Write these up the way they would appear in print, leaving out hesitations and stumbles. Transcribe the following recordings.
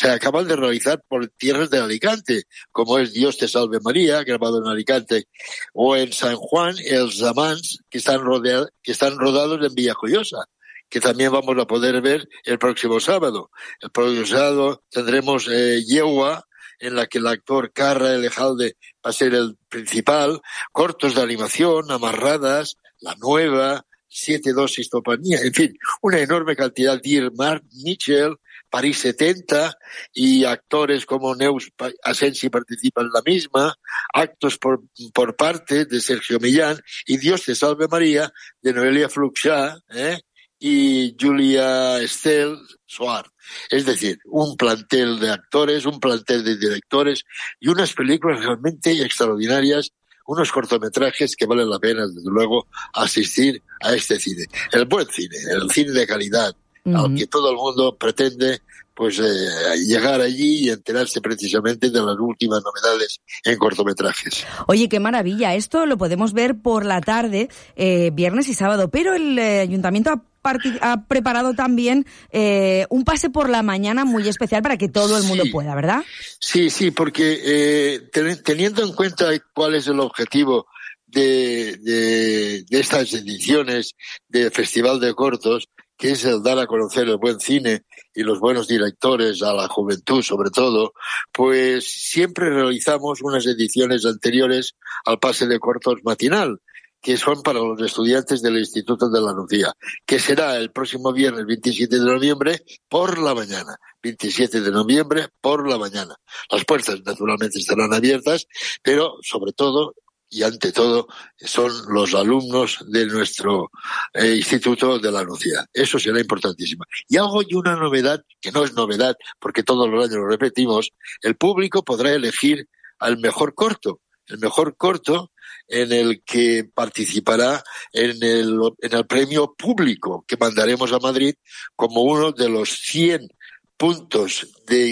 se acaban de realizar por tierras de Alicante, como es Dios te salve María, grabado en Alicante, o en San Juan, Els Amants, que están rodados en Villajoyosa, que también vamos a poder ver el próximo sábado. El próximo sábado tendremos Yegua, en la que el actor Carra Elejalde va a ser el principal, cortos de animación, Amarradas, La Nueva, 7-2 Histopanía, en fin, una enorme cantidad de Marc Mitchell, París 70, y actores como Neus Asensi participan en la misma, actos por parte de Sergio Millán, y Dios te salve María, de Noelia Fluxà, y Julia Estel Suárez. Es decir, un plantel de actores, un plantel de directores y unas películas realmente extraordinarias, unos cortometrajes que valen la pena, desde luego, asistir a este cine. El buen cine, el cine de calidad, al que todo el mundo pretende pues llegar allí y enterarse precisamente de las últimas novedades en cortometrajes. Oye, qué maravilla. Esto lo podemos ver por la tarde, viernes y sábado, pero el Ayuntamiento ha preparado también un pase por la mañana muy especial para que todo el mundo pueda, ¿verdad? Sí, porque teniendo en cuenta cuál es el objetivo de estas ediciones del Festival de Cortos, que es el dar a conocer el buen cine y los buenos directores a la juventud sobre todo, pues siempre realizamos unas ediciones anteriores al pase de cortos matinal, que son para los estudiantes del Instituto de la Lucía, que será el próximo viernes 27 de noviembre por la mañana. 27 de noviembre por la mañana. Las puertas naturalmente estarán abiertas, pero sobre todo y ante todo son los alumnos de nuestro Instituto de la Lucía. Eso será importantísimo. Y una novedad, que no es novedad porque todos los años lo repetimos, el público podrá elegir al mejor corto. El mejor corto en el que participará en el premio público que mandaremos a Madrid como uno de los 100 puntos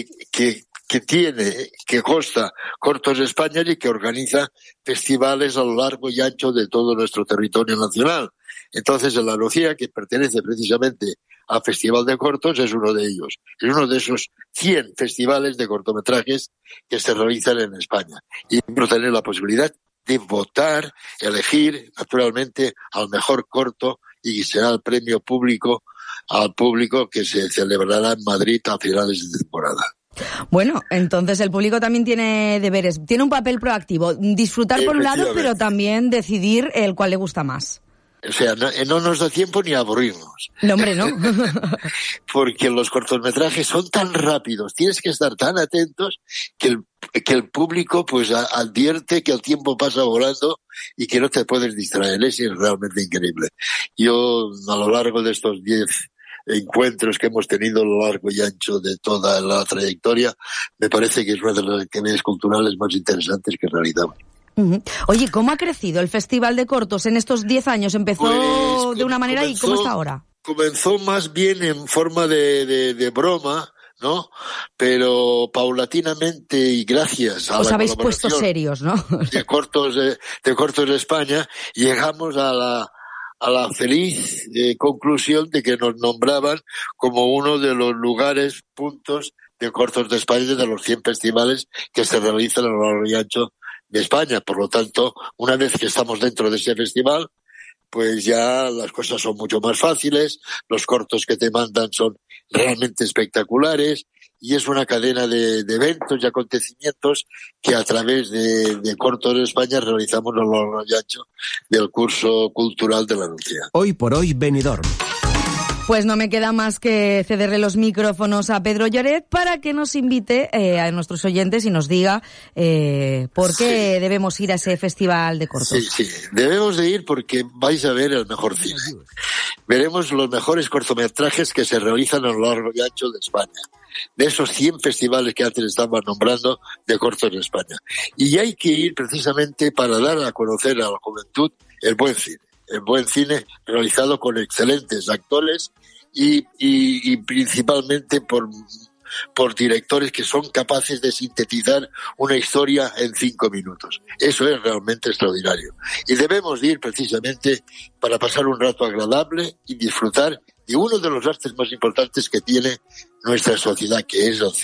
que consta Cortos España y que organiza festivales a lo largo y ancho de todo nuestro territorio nacional. Entonces, en la Lucía, que pertenece precisamente al Festival de Cortos, es uno de ellos. Es uno de esos 100 festivales de cortometrajes que se realizan en España. Y vamos a tener la posibilidad de votar, elegir, naturalmente, al mejor corto y será el premio público al público que se celebrará en Madrid a finales de temporada. Bueno, entonces el público también tiene deberes, tiene un papel proactivo, disfrutar por un lado, pero también decidir el cual le gusta más. O sea, no nos da tiempo ni a aburrirnos. No, hombre, no. Porque los cortometrajes son tan rápidos, tienes que estar tan atentos que el público pues advierte que el tiempo pasa volando y que no te puedes distraer. Es realmente increíble. Yo, a lo largo de estos 10 encuentros que hemos tenido a lo largo y ancho de toda la trayectoria, me parece que es una de las actividades culturales más interesantes que realizamos. Oye, ¿cómo ha crecido el Festival de Cortos en estos 10 años? ¿Empezó de una manera y cómo está ahora? Comenzó más bien en forma de broma, ¿no? Pero paulatinamente y gracias a os habéis puesto serios, ¿no? de Cortos de España, llegamos a la feliz conclusión de que nos nombraban como uno de los lugares, puntos de Cortos de España, de los 100 festivales que se realizan a lo largo y ancho de España. Por lo tanto, una vez que estamos dentro de ese festival, pues ya las cosas son mucho más fáciles, los cortos que te mandan son realmente espectaculares y es una cadena de eventos y acontecimientos que a través de Cortos de España realizamos a lo largo y ancho del curso cultural de la Lucía. Hoy por hoy, Benidorm. Pues no me queda más que cederle los micrófonos a Pedro Lloret para que nos invite a nuestros oyentes y nos diga por qué debemos ir a ese festival de cortos. Sí, debemos de ir porque vais a ver el mejor cine. Veremos los mejores cortometrajes que se realizan a lo largo y ancho de España. De esos 100 festivales que antes estaba nombrando de Cortos de España. Y hay que ir precisamente para dar a conocer a la juventud el buen cine. El buen cine realizado con excelentes actores y principalmente por directores que son capaces de sintetizar una historia en 5 minutos. Eso es realmente extraordinario. Y debemos ir precisamente para pasar un rato agradable y disfrutar de uno de los artes más importantes que tiene nuestra sociedad, que es el cine.